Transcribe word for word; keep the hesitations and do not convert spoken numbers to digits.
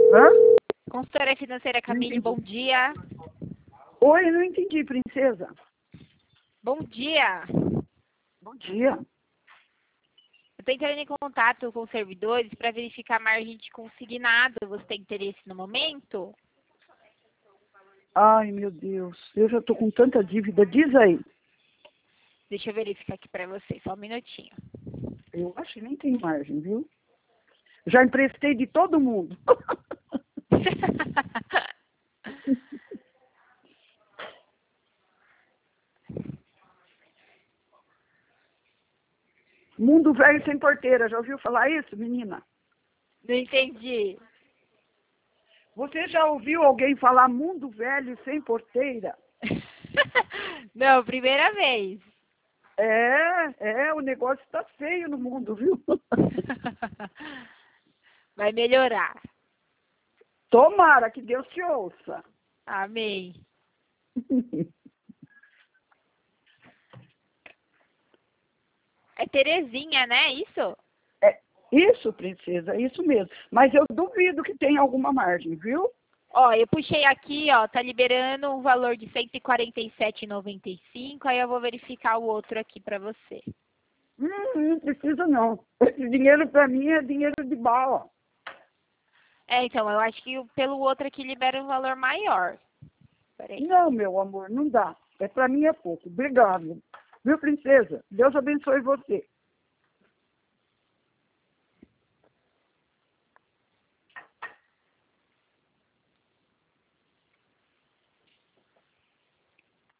Hã? Consultora financeira Não Camille, entendi. bom dia. Oi, não entendi, princesa. Bom dia. Bom dia. Eu estou entrando em contato com os servidores para verificar a margem de consignado. Você tem interesse no momento? Ai, meu Deus, eu já tô com tanta dívida. Diz aí. Deixa eu verificar aqui para você, só um minutinho. Eu acho que nem tem margem, viu? Já emprestei de todo mundo. Mundo velho sem porteira. Já ouviu falar isso, menina? Não entendi. Você já ouviu alguém falar mundo velho sem porteira? Não, primeira vez. É, é, o negócio tá feio no mundo, viu? Vai melhorar. Tomara que Deus te ouça. Amém. É Terezinha, né? Isso? É, isso, princesa, é isso mesmo. Mas eu duvido que tenha alguma margem, viu? Ó, eu puxei aqui, ó, tá liberando um valor de cento e quarenta e sete reais e noventa e cinco, aí eu vou verificar o outro aqui pra você. Hum, não precisa não. Esse dinheiro para mim é dinheiro de bala. É, então, eu acho que o- pelo outro aqui libera um valor maior. Peraí. Não, meu amor, não dá. É para mim é pouco. Obrigado. Viu, princesa? Deus abençoe você.